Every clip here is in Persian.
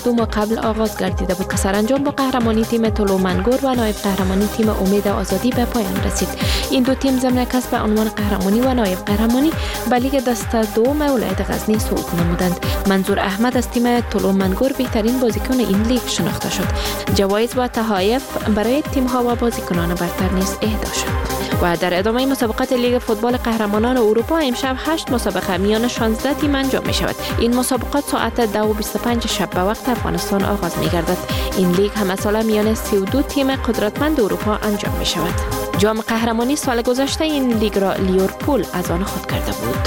2 ماه قبل آغاز گردیده بود که سرانجام با قهرمانی تیم طلوع منگور و نایب قهرمانی تیم امید آزادی به پایان رسید. این دو تیم ضمن کسب عنوان قهرمانی و نایب قهرمانی به لیگ دسته دوم ولایت غزنی صعود نمودند. منظور احمد از تیم طلوع منگور بهترین بازیکن این لیگ شناخته شد. جوایز و تحایف برای تیم‌ها و بازیکنان برتر نیز اهدا شد. و در ادامه مسابقات لیگ فوتبال قهرمانان اروپا امشب 8 مسابقه میان 16 تیم انجام می شود. این مسابقات ساعت 2:25 شب به وقت افغانستان آغاز می گردد. این لیگ همه ساله میان 32 تیم قدرتمند اروپا انجام می شود. جام قهرمانی سال گذشته این لیگ را لیورپول از آن خود کرده بود.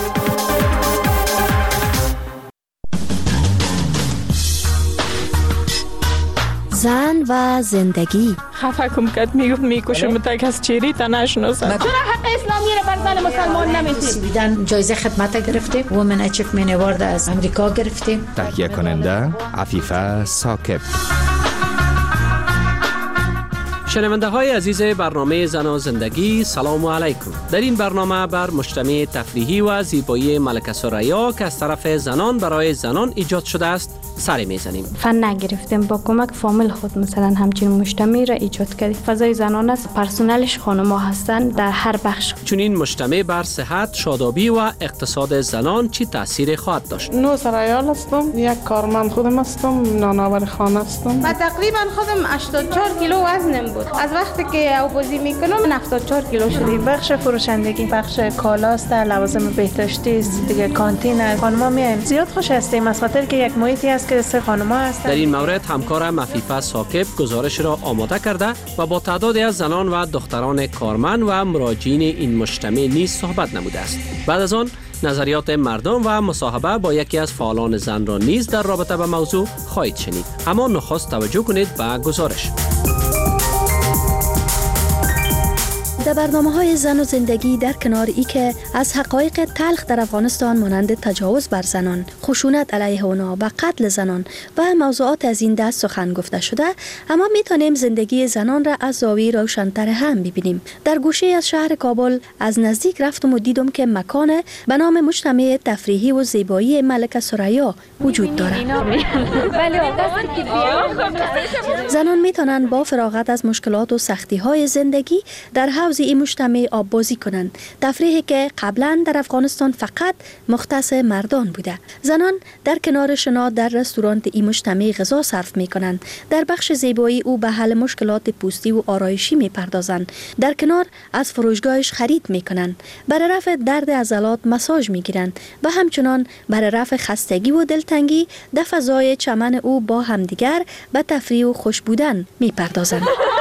زن و زندگی. خفه کم کرد میگفت میکشم تا کس چیری تا نشناسد. چرا حق اسلامی را بر زن مسلمان نمیدید؟ سویدن جایزه خدمت گرفتیم، وومن اچیومنت اوارد از امریکا گرفتیم. تهیه کننده عفیفه ثاقب. شنونده های عزیز برنامه زن و زندگی، سلام علیکم. در این برنامه بر مجتمع تفریحی و زیبایی ملکه ثریا که از طرف زنان برای زنان ایجاد شده است سری میزنیم. فن نگرفتیم، با کمک فامیل خود مثلا همچین مجتمع را ایجاد کردیم. فضای زنان است، پرسنلش خانم‌ها هستند در هر بخش. چون این مجتمع بر صحت، شادابی و اقتصاد زنان چی تأثیر خواهد داشت؟ نو سرایال هستم، یک کارمند خودم هستم، نانآور خانه هستم. من تقریبا خودم 84 کیلو وزنم بود. از وقتی که آبازی میکنم 74 کیلو شدم. بخش فروشندگی، بخش کالاست، لوازم بهداشتی است، دیگه کانتین است. خانم‌ها میایم زیاد خوش هستیم از خاطر که یک محیطی است که سه خانم‌ها هستند. در این مورد همکارم عفیفه ثاقب گزارش را آماده کرده و با تعدادی از زنان و دختران کارمند و مراجعین این مجتمع نیز صحبت نموده است. بعد از آن نظریات مردم و مصاحبه با یکی از فعالان زن را نیز در رابطه به موضوع خواهید شنید. اما نخست توجه کنید به گزارش. در برنامه‌های زن و زندگی در کنار ای که از حقایق تلخ در افغانستان مانند تجاوز بر زنان، خشونت علیه آنها و قتل زنان و موضوعات از این دست سخن گفته شده، اما میتونیم زندگی زنان را از زاویه روشن‌تر هم ببینیم. در گوشه از شهر کابل از نزدیک رفتم و دیدم که مکان به نام مجتمع تفریحی و زیبایی ملکه ثریا وجود دارد. زنان میتونن با فراغت از مشکلات و سختی‌های زندگی در حوض این مجتمع آب بازی کنند. تفریحی که قبلا در افغانستان فقط مختص مردان بوده. زنان در کنار شنا در رستوران این مجتمع غذا صرف می کنند. در بخش زیبایی او به حل مشکلات پوستی و آرایشی می پردازند. در کنار از فروشگاهش خرید می کنند. برای رفع درد عضلات مساج می گیرند و همچنان برای رفع خستگی و دلتنگی در فضای چمن او با همدیگر به تفریح و خوش بودن می پردازند.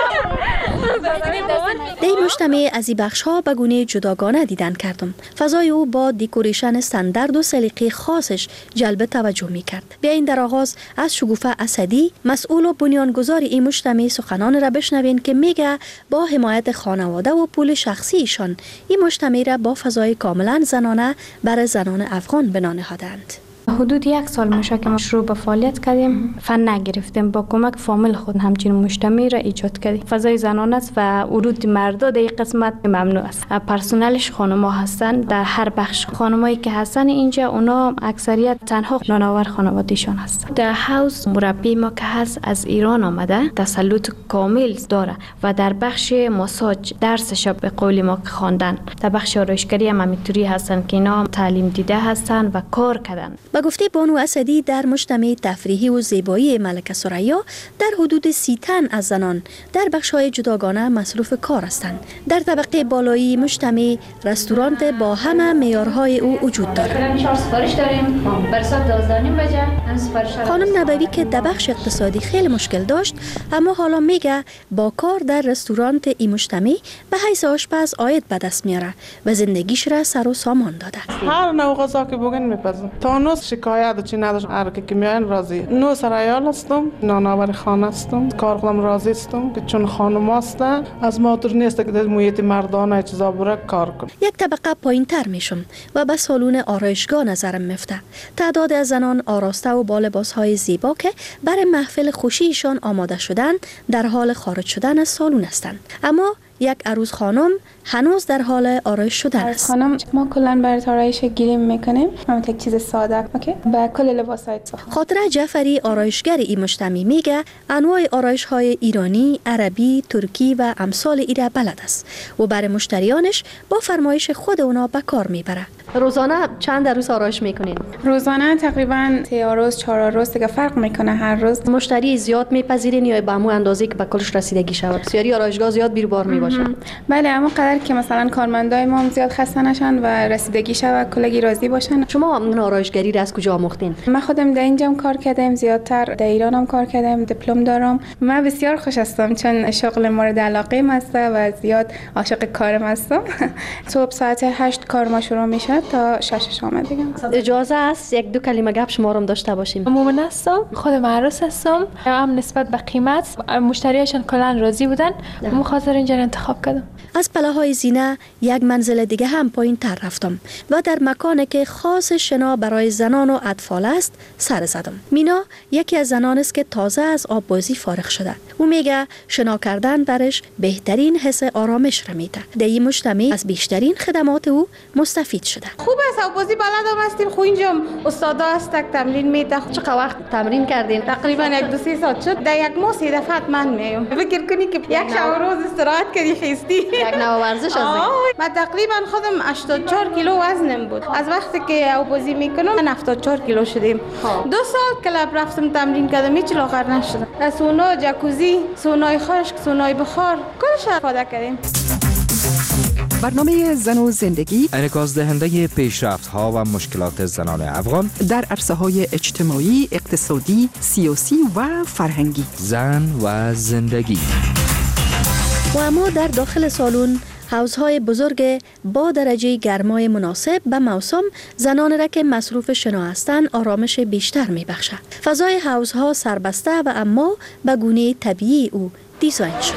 در این مجتمع از این بخش‌ها به گونه جداگانه دیدن کردم. فضای او با دکوریشن استاندارد و سلیقه خاصش جلب توجه می کرد. بیاین در آغاز از شگوفه اسدی، مسئول و بنیانگذار این مجتمع سخنان را بشنوین که میگه با حمایت خانواده و پول شخصی ایشان این مجتمع را با فضای کاملا زنانه برای زنان افغان بنا نهادند. حدود 1 سال میشه که ما شروع به فعالیت کردیم. فن نگرفتیم، با کمک فامیل خود همچین مجتمع را ایجاد کردیم. فضای زنان است و ورود مردا در این قسمت ممنوع است. پرسنلش خانم‌ها هستند در هر بخش. خانمایی که هستن اینجا اونا اکثریت تنها نانآور خانواده‌شان هستند. در حوض مربی ما که هست از ایران آمده، تسلط کامل داره و در بخش ماساژ درسش به قول ما که خواندن. در بخش آرایشگری هم همینطوری هستن که اینا تعلیم دیده هستن و کار کردن. با گفته بانو اسدی در مجتمع تفریحی و زیبایی ملکه ثریا در حدود 30 تن از زنان در بخش‌های جداگانه مصروف کار هستند. در طبقه بالایی مجتمع رستوران با همه معیارهای او وجود دارد. خانم نبوی که در بخش اقتصادی خیلی مشکل داشت، اما حالا میگه با کار در رستوران این مجتمع به حیث آشپز عاید به دست میاره و زندگیش را سر و سامان داده. هر نوع غذا که بگن میپزم. تا شکایت چی نداشت، هر که میان راضی. نو سرایال هستم، نانآور خانه هستم، کار خودم راضی هستم که چون خانم هستم از مادر نیست که در محیط مردانه چیزا بره کار کنم. یک طبقه پایین‌تر میشم و به سالن آرایشگاه نظرم میفته. تعداد از زنان آراسته و با لباس‌های زیبا که برای محفل خوشیشان آماده شدن در حال خارج شدن از سالن هستند. اما یک عروس خانم هنوز در حال آرایش شدن است. خانم ما کلا برای آرایش گریم میکنیم، همون یک چیز ساده اوکی با کل لباسای ساخت. خاطره جعفری آرایشگر این مجتمع میگه انواع آرایش های ایرانی، عربی، ترکی و امثال ایره بلد است و برای مشتریانش با فرمایش خود اونا به کار میبره. روزانه چند عروس آرایش میکنین؟ روزانه تقریبا 3 عروس 4 عروس دیگه فرق میکنه هر روز. مشتری زیاد میپذیرین یا به همون اندازه که به کلش رسیدگی شود؟ بسیاری آرایشگاه زیاد بیروبار میباشن. بله اما قدر که مثلا کارمندای ما زیاد خسته نشن و رسیدگی شود کلگی راضی باشن. شما آرایشگری را از کجا آموختین؟ من خودم در اینجام کار کردم، زیادتر در ایرانم کار کردم، دیپلم دارم. من بسیار خوش هستم چون شغل مورد علاقه است و زیاد عاشق کارم هستم. صبح ساعت 8 کار ما شروع میشه تا 6 شام دیگه. اجازه است یک دو کلمه گپ شما رو داشته باشیم؟ مومن هستم، خودم عروس هستم. هم نسبت به قیمت مشتریاشون کلا راضی بودن، من خاطر اینجا انتخاب کردم. از پله‌های زینه یک منزل دیگه هم پایین تر رفتم و در مکانی که خاص شنا برای زنان و اطفال است سر زدم. مینا یکی از زنان است که تازه از آب بازی فارغ شده. او میگه شنا کردن برش بهترین حس آرامش را میده. در این مجتمع از بیشترین خدمات او مستفید شده. خوب است آب بازی بلدم هستیم. خو اینجا استادا هستن تمرین میده. چقدر وقت تمرین کردین؟ تقریبا 1-2-3 ساعت شد. در یک ماه 3 دفعه من میام. فکر کنی که یک شب روز استراحت کردی خستی. یک نوع ورزش است. من تقریبا خودم 84 کیلو وزنم بود. از وقتی که آب بازی میکنم من 74 کیلو شدم. 2 سال کلاب رفتم تمرین کردم هیچ لاغر نشدم. سونا، جکوزی، سونای خشک، سونای بخار کلش استفاده کردیم. برنامه زن و زندگی انعکاس دهنده پیشرفت‌ها و مشکلات زنان افغان در عرصه‌های اجتماعی، اقتصادی، سیاسی و فرهنگی. زن و زندگی. و اما در داخل سالن حوضهای بزرگ با درجه گرمای مناسب به موسم زنان را که مصروف شنا هستند آرامش بیشتر میبخشد. فضای حوضها سربسته و اما به گونه طبیعی او دیزاین شده.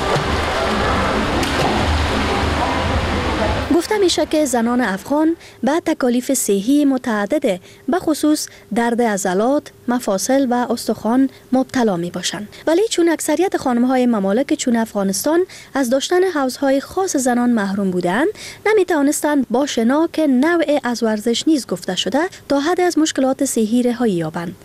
گفته میشه که زنان افغان به تکالیف صحی متعدد به خصوص درد عضلات، مفاصل و استخوان مبتلا می باشند. ولی چون اکثریت خانم‌های ممالک چون افغانستان از داشتن حوضهای خاص زنان محروم بودند، نمی توانستند با شنا که نوع از ورزش نیز گفته شده تا حد از مشکلات صحی رهایی یابند.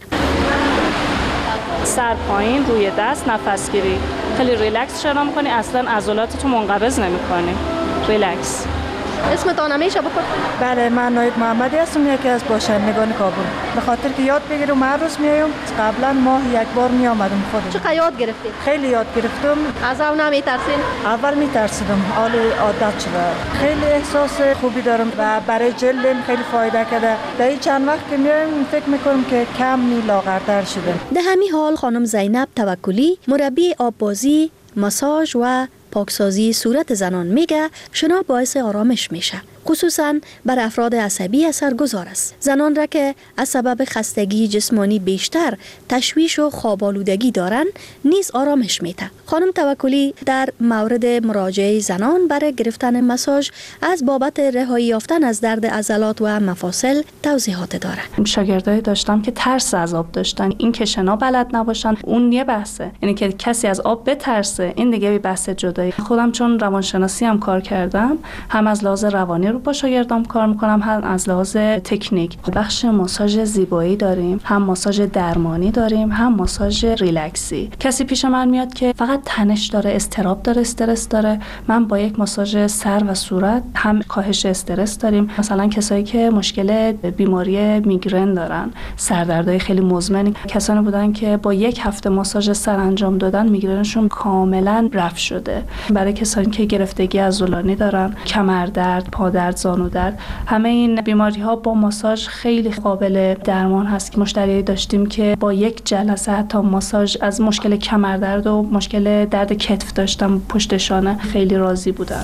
سر پایین روی دست نفس گیری، خیلی ریلکس شنا می‌کنی، اصلا عضلاتتو منقبض نمی‌کنی. ریلکس. اسمتان همیشه بکن؟ بله من نایب محمدی هستم، یکی از باشندگان کابل. به خاطر که یاد بگیرم هر روز میایم، قبلا ماه یک بار می آمدم خودم. چقدر یاد گرفتید؟ خیلی یاد گرفتم. از اون نمیترسین؟ اول میترسیدم، حال عادت شده. خیلی احساس خوبی دارم و برای جلدم خیلی فایده کرده. در این چند وقت که میایم فکر میکنم که کم لاغرتر شدم. در همین حال خانم زینب توکلی مربی آببازی، ماساژ و پاکسازی صورت زنان میگه شنا باعث آرامش میشه. خصوصاً بر افراد عصبی اثرگذار است. زنان را که از سبب خستگی جسمانی بیشتر تشویش و خواب‌آلودگی دارند نیز آرامش میده. خانم توکلی در مورد مراجعه زنان برای گرفتن مساژ از بابت رهایی یافتن از درد عضلات و مفاصل توضیحات داره. شاگردای داشتم که ترس از آب داشتن، این که شنا بلد نباشن اون یه بحثه، یعنی که کسی از آب بترسه این دیگه بحث جدایی. خودم چون روانشناسی هم کار کردم، هم از لحاظ روانی رو با شاگردام کار میکنم، هم از لحاظ تکنیک. بخش ماساژ زیبایی داریم، هم ماساژ درمانی داریم، هم ماساژ ریلکسی. کسی پیش من میاد که فقط تنش داره، اضطراب داره، استرس داره، من با یک ماساژ سر و صورت هم کاهش استرس داریم. مثلا کسایی که مشکل بیماری میگرن دارن، سردردهای خیلی مزمن، کسانی بودن که با 1 هفته ماساژ سر انجام دادن میگرنشون کاملا رفع شده. برای کسانی که گرفتگی عضلانی دارن، کمردرد، پادرد، زانو درد، همه این بیماری ها با ماساژ خیلی قابل درمان هست که مشتری داشتیم که با 1 جلسه حتی ماساژ از مشکل کمردرد و مشکل درد کتف داشتن پشت شانه خیلی راضی بودن.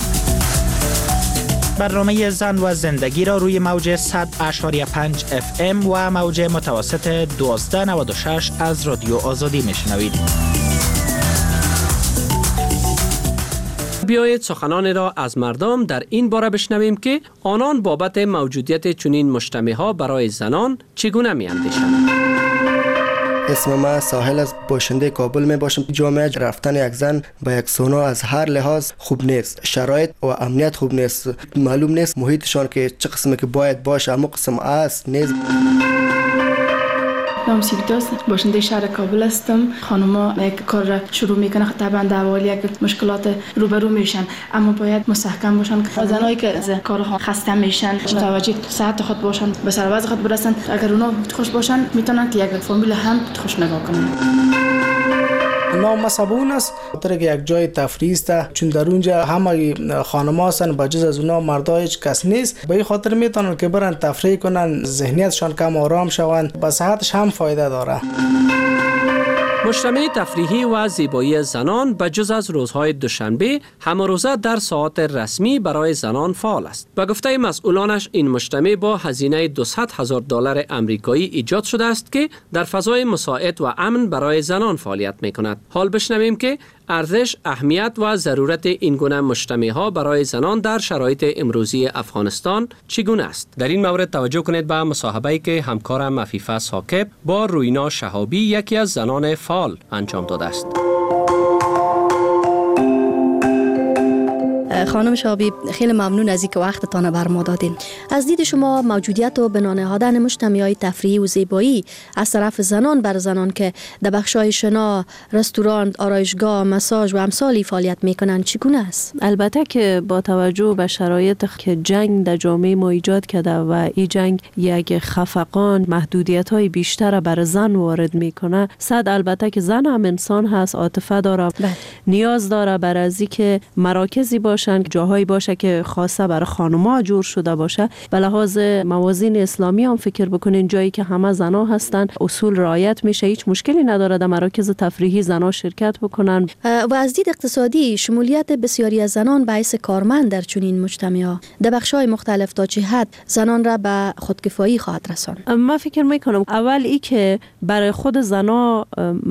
برنامه زن و زندگی را روی موج 100.5 FM و موج متوسط 1296 از رادیو آزادی میشنوید. بیایید سخنان را از مردم در این باره بشنویم که آنان بابت موجودیت چنین مجتمع‌ها برای زنان چگونه می‌اندیشند. اسم ما ساحل از باشنده کابل می باشم. جامعه رفتن یک زن به یک سونا از هر لحاظ خوب نیست. شرایط و امنیت خوب نیست. معلوم نیست محیطشان که چه قسمی که باید باشه اما قسم است نیست. نام سیبتاست، باشنده شهر کابل هستم. خانوما یک کار را شروع میکنه، طبعا در اول یک مشکلات روبرو میشن، اما باید مستحکم باشن. زنایی که از کارها خسته میشن متوجه صحت خود باشن، به سرباز خود برسن. اگر اونا خوش باشن میتونن که یک فامیل هم خوش نگاه کنن. نام صابون است، خاطر که یک جای تفریح است، چون در اونجا همه خانم‌ها هستن، با جز از اونا مردا هیچ کس نیست. به این خاطر میتونن که برن تفریح کنن، ذهنیتشان کم آرام شوند، به صحتش هم فایده داره. مجتمع تفریحی و زیبایی زنان به جز از روزهای دوشنبه همه روزه در ساعات رسمی برای زنان فعال است. به گفته مسئولانش این مجتمع با هزینه $200,000 آمریکایی ایجاد شده است که در فضای مساعد و امن برای زنان فعالیت می کند. حال بشنویم که ارزش، اهمیت و ضرورت این گونه مجتمع‌ها برای زنان در شرایط امروزی افغانستان چگونه است. در این مورد توجه کنید به مصاحبه‌ای که همکارم عفیفه ساکب با روینا شهابی، یکی از زنان فعال، انجام داده است. خانم شهابی، خیلی ممنون از اینکه وقتتان بر ما دادین. از دید شما موجودیت و بنا نهادن مجتمع‌های تفریحی و زیبایی از طرف زنان بر زنان که در بخش‌های شنا، رستوران، آرایشگاه، مساج و امثالی فعالیت می‌کنند چگونه است؟ البته که با توجه به شرایط که جنگ در جامعه ما ایجاد کرده و این جنگ یک خفقان، محدودیت‌های بیشتر بر زن وارد می‌کنه، صد البته که زن هم انسان هست، عاطفه داره، نیاز داره بر از اینکه مراکزی باشن، جاهایی باشه که خاصه برای خانم‌ها جور شده باشه. به لحاظ موازین اسلامی هم فکر بکنین جایی که همه زنا هستن، اصول رعایت میشه، هیچ مشکلی نداره در مراکز تفریحی زنا شرکت بکنن. و از دید اقتصادی شمولیت بسیاری از زنان باعث کارمند در چنین مجتمع‌ها در بخش‌های مختلف تا چه حد زنان را به خودکفایی خواهد رساند؟ من فکر میکنم اول ای که برای خود زنا